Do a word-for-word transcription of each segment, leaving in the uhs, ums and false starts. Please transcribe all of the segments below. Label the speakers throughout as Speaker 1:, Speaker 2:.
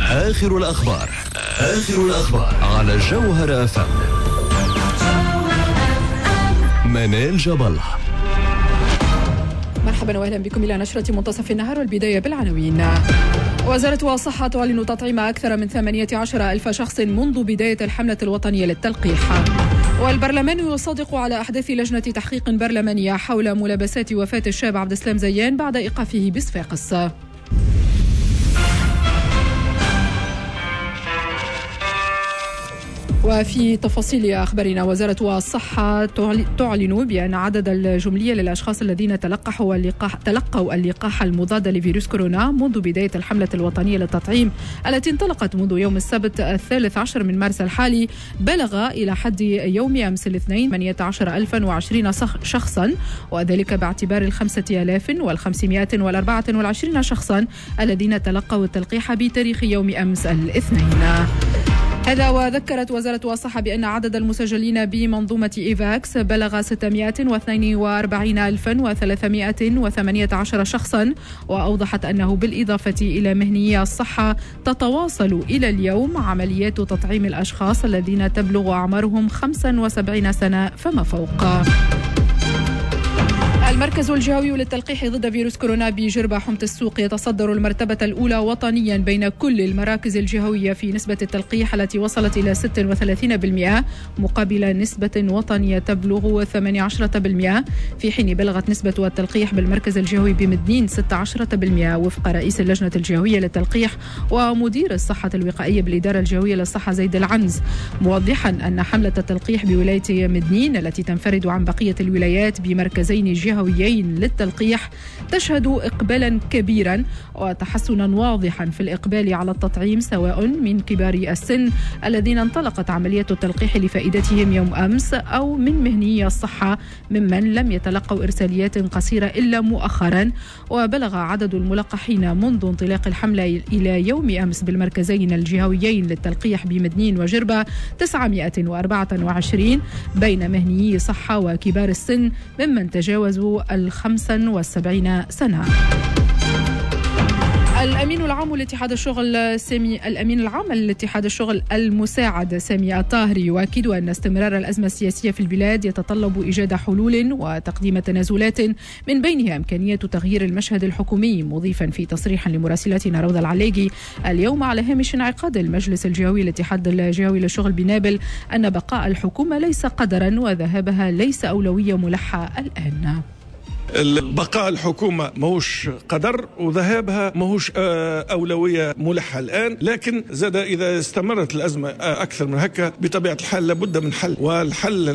Speaker 1: آخر الأخبار آخر الأخبار على جوهر أف أم. منال جبل.
Speaker 2: مرحبا واهلا بكم الى نشرة منتصف النهار، والبداية بالعناوين. وزارة الصحة تعلن تطعيم أكثر من ثمانية عشر ألف شخص منذ بداية الحملة الوطنية للتلقيح. والبرلمان يصادق على أحداث لجنة تحقيق برلمانية حول ملابسات وفاة الشاب عبد السلام زيان بعد إيقافه بصفاقس. وفي تفاصيل أخبارنا، وزارة الصحة تعلن بأن عدد الجملي للأشخاص الذين تلقحوا اللقاح تلقوا اللقاح المضاد لفيروس كورونا منذ بداية الحملة الوطنية للتطعيم التي انطلقت منذ يوم السبت الثالث عشر من مارس الحالي بلغ إلى حد يوم أمس الاثنين ثمانية عشر ألفا وعشرين شخصا، وذلك باعتبار الخمسة آلاف وخمسمائة وأربعة وعشرين شخصا الذين تلقوا التلقيح بتاريخ يوم أمس الاثنين. هذا وذكرت وزارة الصحة بأن عدد المسجلين بمنظومة إيفاكس بلغ ستمائة واثنين وأربعين ألفا وثلاثمائة وثمانية عشر شخصا، وأوضحت أنه بالإضافة إلى مهنيي الصحة تتواصل إلى اليوم عمليات تطعيم الأشخاص الذين تبلغ أعمارهم خمسة وسبعين سنة فما فوق. المركز الجهوي للتلقيح ضد فيروس كورونا بجربة حمة السوق يتصدر المرتبة الأولى وطنيا بين كل المراكز الجهوية في نسبة التلقيح التي وصلت إلى ستة وثلاثين بالمئة مقابل نسبة وطنية تبلغ ثمانية عشر بالمئة، في حين بلغت نسبة التلقيح بالمركز الجهوي بمدنين ستة عشر بالمئة وفق رئيس اللجنة الجهوية للتلقيح ومدير الصحة الوقائية بالإدارة الجهوية للصحة زيد العنز، موضحا أن حملة التلقيح بولاية مدنين التي تنفرد عن بقية الولايات بمركزين جهويين للتلقيح تشهد إقبالا كبيرا وتحسنا واضحا في الإقبال على التطعيم، سواء من كبار السن الذين انطلقت عملية التلقيح لفائدتهم يوم أمس أو من مهنيي الصحة ممن لم يتلقوا إرساليات قصيرة إلا مؤخرا. وبلغ عدد الملقحين منذ انطلاق الحملة إلى يوم أمس بالمركزين الجهويين للتلقيح بمدنين وجربة تسعمائة وأربعة وعشرين بين مهنيي صحة وكبار السن ممن تجاوزوا الخمسة والسبعين سنة. الأمين العام لاتحاد الشغل سامي الأمين العام لاتحاد الشغل المساعد سامي الطاهري يؤكد أن استمرار الأزمة السياسية في البلاد يتطلب إيجاد حلول وتقديم تنازلات من بينها إمكانية تغيير المشهد الحكومي، مضيفا في تصريح لمراسلتنا روضة العلاقي اليوم على هامش انعقاد المجلس الجهوي للاتحاد الجهوي للشغل بنابل أن بقاء الحكومة ليس قدرا وذهابها ليس أولوية ملحة الآن.
Speaker 3: بقاء الحكومة ماهوش قدر وذهابها ماهوش أولوية ملحة الآن، لكن زاد إذا استمرت الأزمة أكثر من هكا بطبيعة الحال لابد من حل، والحل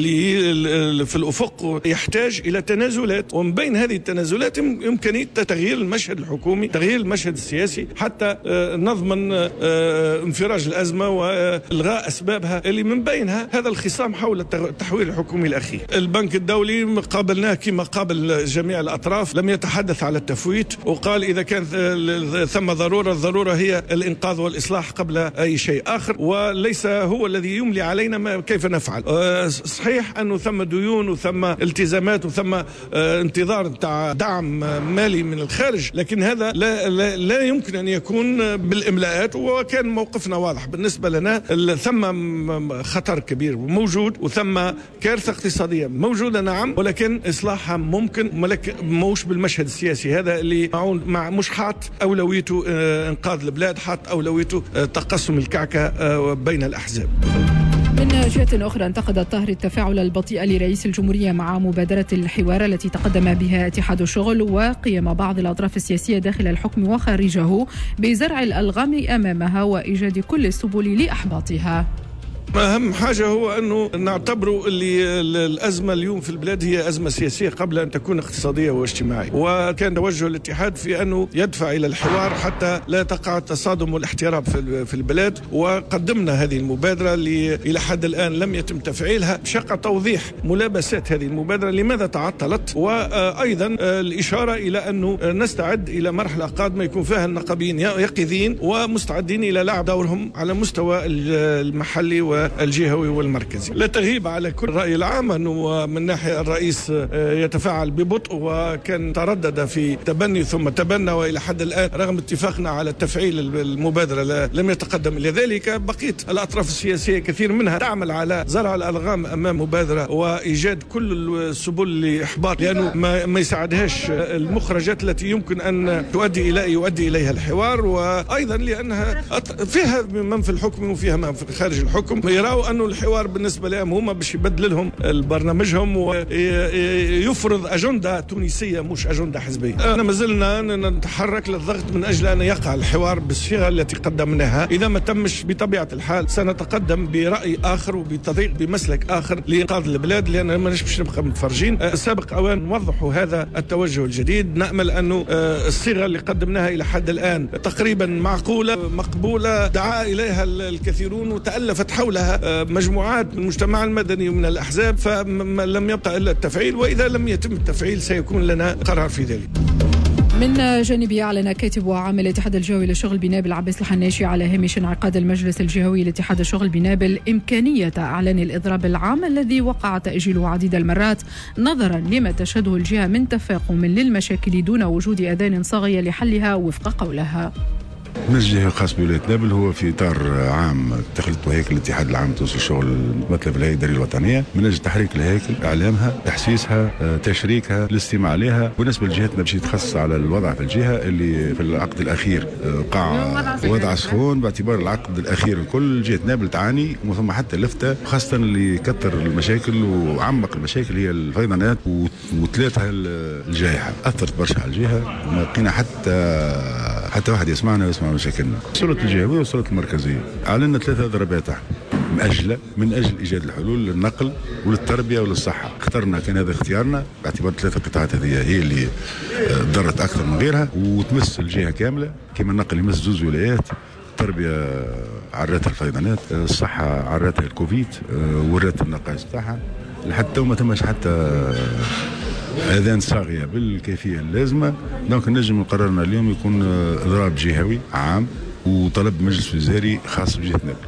Speaker 3: اللي في الأفق يحتاج إلى تنازلات، ومن بين هذه التنازلات إمكانية تغيير المشهد الحكومي، تغيير المشهد السياسي حتى نضمن انفراج الأزمة وإلغاء أسبابها اللي من بينها هذا الخصام حول التحويل الحكومي الأخير. البنك الدولي قابلناه كما قابل جميع الأطراف، لم يتحدث على التفويت وقال إذا كان ثم ضرورة، الضرورة هي الإنقاذ والإصلاح قبل أي شيء آخر، وليس هو الذي يملي علينا ما كيف نفعل. صحيح أنه ثم ديون وثم التزامات وثم انتظار دعم مالي من الخارج، لكن هذا لا, لا, لا يمكن أن يكون بالإملاءات، وكان موقفنا واضح بالنسبة لنا. ثم خطر كبير موجود وثم كارثة اقتصادية موجودة نعم، ولكن إصلاحها ممكن ملك موش بالمشهد السياسي هذا اللي مع مش حاط أولويته إنقاذ البلاد، حاط أولويته تقسم الكعكة بين الأحزاب.
Speaker 2: من جهة أخرى انتقد الطاهري التفاعل البطيء لرئيس الجمهورية مع مبادرة الحوار التي تقدم بها اتحاد الشغل وقيم بعض الأطراف السياسية داخل الحكم وخارجه بزرع الألغام أمامها وإيجاد كل السبل لإحباطها.
Speaker 3: أهم حاجة هو أنه نعتبر اللي الأزمة اليوم في البلاد هي أزمة سياسية قبل أن تكون اقتصادية واجتماعية، وكان توجه الاتحاد في أنه يدفع إلى الحوار حتى لا تقع التصادم والاحتراب في البلاد، وقدمنا هذه المبادرة اللي إلى حد الآن لم يتم تفعيلها، شق توضيح ملابسات هذه المبادرة لماذا تعطلت، وأيضا الإشارة إلى أنه نستعد إلى مرحلة قادمة يكون فيها النقابيين يقظين ومستعدين إلى لعب دورهم على مستوى المحلي والجهوي والمركزي. لا تغيب على كل الرأي العام أنه من ناحية الرئيس يتفاعل ببطء، وكان تردد في تبني ثم تبنى، وإلى حد الآن رغم اتفاقنا على تفعيل المبادرة لم يتقدم إلى ذلك. بقية الأطراف السياسية كثير منها تعمل على زرع الألغام أمام مبادرة وإيجاد كل السبل لإحباط، لأنه ما, ما يساعدهاش المخرجات التي يمكن أن تؤدي إلى يؤدي إليها الحوار، وأيضا لأنها فيها من في الحكم وفيها من في خارج الحكم يراوا أنه الحوار بالنسبة لهم هما باش يبدل لهم برنامجهم ويفرض أجندة تونسية مش أجندة حزبية. أنا ما زلنا نتحرك للضغط من أجل أن يقع الحوار بالصيغة التي قدمناها. إذا ما تمش بطبيعة الحال سنتقدم برأي آخر وبطريق بمسلك آخر لإنقاذ البلاد، لأن ما نش نبقى متفرجين. سابق أوان نوضحوا هذا التوجه الجديد. نأمل أنه الصيغة اللي قدمناها إلى حد الآن تقريبا معقولة مقبولة، دعا إليها الكثيرون وتألفت حولها مجموعات من المجتمع المدني ومن الأحزاب، فلم يبقى إلا التفعيل، وإذا لم يتم التفعيل سيكون لنا قرار في ذلك.
Speaker 2: من جانبه أعلن كاتب وعامل الاتحاد الجهوي للشغل بنابل عباس الحناشي على هامش انعقاد المجلس الجهوي لاتحاد الشغل بنابل إمكانية إعلان الإضراب العام الذي وقع تأجيله عديد المرات نظرا لما تشهده الجهة من تفاقم للمشاكل دون وجود أذان صاغية لحلها وفق قولها.
Speaker 4: المجلس الجهوي الخاص بولاية نابل هو في إطار عام تخلط وهيكل الاتحاد العام التونسي للشغل مطلب الهيئة الإدارية الوطنية من أجل تحريك الهيكل، إعلامها، تحسيسها، تشريكها، الاستماع عليها. بالنسبة لجهتنا باش يتخصص على الوضع في الجهة اللي في العقد الأخير وقع وضع سخون، باعتبار العقد الأخير الكل جهة نابل تعاني، وثم حتى لفتة خاصة اللي كثر المشاكل وعمق المشاكل هي الفيضانات وثلاثها الجائحة أثرت برشا على الجهة، وما لقينا حتى حتى واحد يسمعنا ويسمع مشاكلنا. السلطة الجهوية والسلطة المركزية أعلنا ثلاثة ضربات من أجل من أجل إيجاد الحلول للنقل وللتربية وللصحة. اخترنا كان هذا اختيارنا باعتبار ثلاثة قطاعات هذه هي اللي ضرت أكثر من غيرها وتمس الجهة كاملة، كما النقل يمس زوز ولايات، التربية عراتها الفيضانات، الصحة عراتها الكوفيد ورات النقائص بتاعها، لحتى وما تمش حتى اذان صاغيه بالكيفيه اللازمه. دونك نجم قررنا اليوم يكون اضراب جهوي عام وطلب مجلس وزاري خاص بجهه نابل.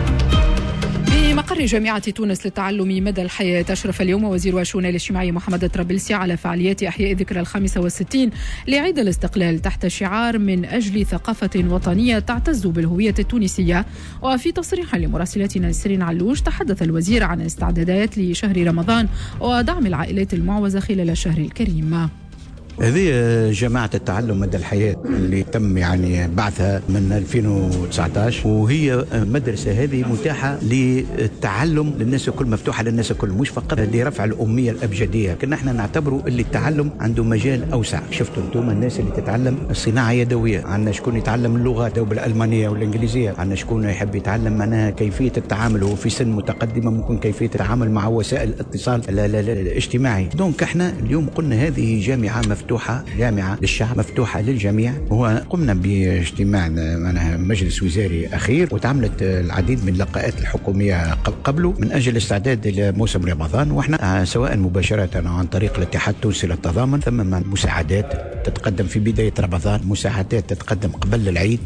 Speaker 2: في مقر جامعة تونس للتعلم مدى الحياة أشرف اليوم وزير الشؤون الاجتماعية محمد الطرابلسي على فعاليات إحياء ذكرى الخامسة والستين لعيد الاستقلال تحت شعار من أجل ثقافة وطنية تعتز بالهوية التونسية. وفي تصريح لمراسلتنا نسرين علوش تحدث الوزير عن الاستعدادات لشهر رمضان ودعم العائلات المعوزة خلال الشهر الكريم.
Speaker 5: هذه جماعة التعلم مدى الحياة اللي تم يعني بعثها من ألفين وتسعة عشر، وهي مدرسة هذه متاحة للتعلم للناس الكل، مفتوحة للناس الكل، مش فقط لرفع الأمية الأبجدية. كنا احنا نعتبروا اللي التعلم عنده مجال أوسع. شفتوا انتم الناس اللي تتعلم الصناعة يدوية، عندنا شكون يتعلم اللغات أو بالألمانية والإنجليزية، عندنا شكون يحب يتعلم معناها كيفية التعامل وهو في سن متقدمة، ممكن كيفية التعامل مع وسائل الاتصال الاجتماعي. دونك احنا اليوم قلنا هذه جامعة مفتوحة مفتوحة، جامعة للشعب مفتوحة للجميع. وقمنا باجتماع معناها مجلس وزاري أخير، وتعملت العديد من اللقاءات الحكومية قبله من أجل الاستعداد لموسم رمضان. وإحنا سواء مباشرة عن طريق الاتحاد التونسي للتضامن، ثم مساعدات تتقدم في بداية رمضان، مساعدات تتقدم قبل العيد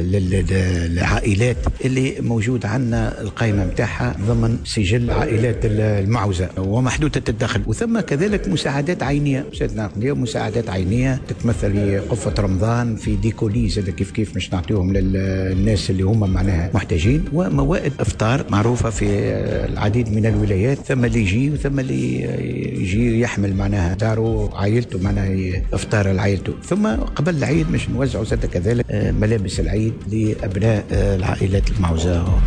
Speaker 5: للعائلات اللي موجود عندنا القائمة متاعها ضمن سجل عائلات المعوزة ومحدودة الدخل. وثم كذلك مساعدات عينية، مساعدات عينية تتمثل في قفة رمضان، في ديكوليز هذا كيف كيف مش نعطيهم للناس اللي هم معناها محتاجين، وموائد افطار معروفة في العديد من الولايات. ثم اللي يجي وثم اللي يجي يحمل معناها داره عائلته معناها افطار لعائلته. ثم قبل العيد مش نوزعوا زاد كذلك ملابس العيد لأبناء العائلات المعوزة.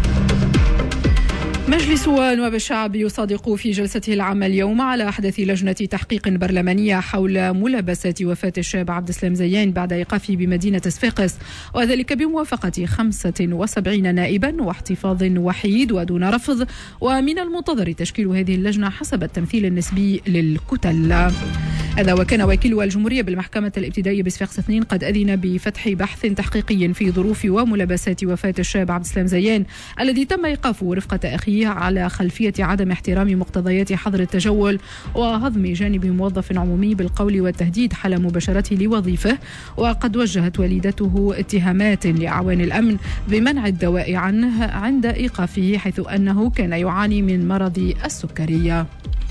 Speaker 2: مجلس نواب الشعب يصادق في جلسته العامة اليوم على أحدث لجنة تحقيق برلمانية حول ملابسة وفاة الشاب عبد السلام زيان بعد إيقافه بمدينة صفاقس، وذلك بموافقة خمسة وسبعين نائبا واحتفاظ وحيد ودون رفض. ومن المنتظر تشكيل هذه اللجنة حسب التمثيل النسبي للكتل. هذا وكان وكيل الجمهورية بالمحكمة الابتدائية بصفاقس اثنين قد أذن بفتح بحث تحقيقي في ظروف وملابسات وفاة الشاب عبد السلام زيان الذي تم إيقافه رفقة أخيه على خلفية عدم احترام مقتضيات حظر التجول وهضم جانب موظف عمومي بالقول والتهديد حال مباشرته لوظيفه. وقد وجهت والدته اتهامات لأعوان الأمن بمنع الدواء عنه عند إيقافه حيث أنه كان يعاني من مرض السكرية.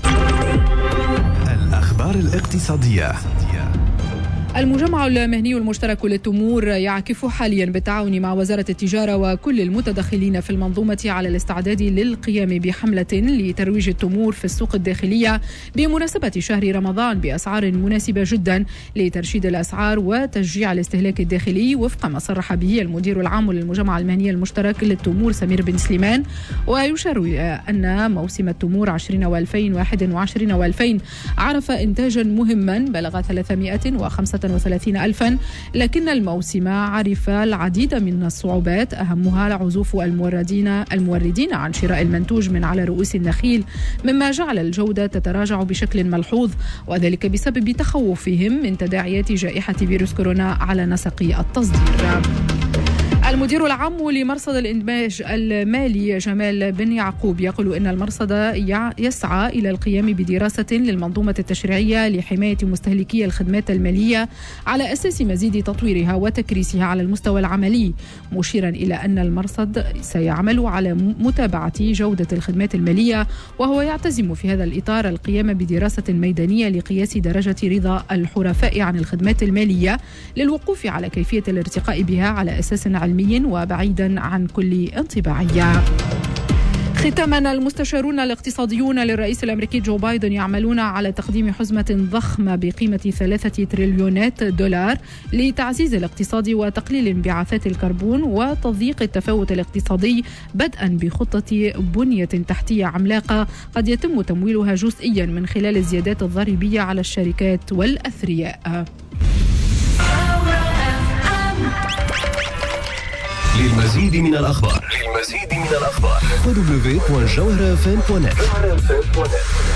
Speaker 1: الأخبار الاقتصادية.
Speaker 2: المجمع المهني المشترك للتمور يعكف حاليا بالتعاون مع وزارة التجارة وكل المتدخلين في المنظومة على الاستعداد للقيام بحملة لترويج التمور في السوق الداخلية بمناسبة شهر رمضان بأسعار مناسبة جدا لترشيد الأسعار وتشجيع الاستهلاك الداخلي وفق ما صرح به المدير العام للمجمع المهني المشترك للتمور سمير بن سليمان. ويشار أن موسم التمور عشرين وألفين وواحد وعشرين وألفين عرف إنتاجا مهما بلغ ثلاثمائة وخمسة وثلاثين ألفا، لكن الموسم عرف العديد من الصعوبات أهمها عزوف الموردين الموردين عن شراء المنتوج من على رؤوس النخيل مما جعل الجودة تتراجع بشكل ملحوظ وذلك بسبب تخوفهم من تداعيات جائحة فيروس كورونا على نسق التصدير. المدير العام لمرصد الإنتاج المالي جمال بن يعقوب يقول إن المرصد يسعى إلى القيام بدراسة للمنظومة التشريعية لحماية مستهلكي الخدمات المالية على أساس مزيد تطويرها وتكريسها على المستوى العملي، مشيرا إلى أن المرصد سيعمل على متابعة جودة الخدمات المالية وهو يعتزم في هذا الإطار القيام بدراسة ميدانية لقياس درجة رضا الحرفاء عن الخدمات المالية للوقوف على كيفية الارتقاء بها على أساس علمي وبعيدا عن كل انطباعية. ختاما، المستشارون الاقتصاديون للرئيس الأمريكي جو بايدن يعملون على تقديم حزمة ضخمة بقيمة ثلاثة تريليونات دولار لتعزيز الاقتصاد وتقليل انبعاثات الكربون وتضييق التفاوت الاقتصادي بدءا بخطة بنية تحتية عملاقة قد يتم تمويلها جزئيا من خلال الزيادات الضريبية على الشركات والأثرياء.
Speaker 1: للمزيد من الأخبار للمزيد من الأخبار دبليو دبليو دبليو دوت جوهرة إف إم دوت نت.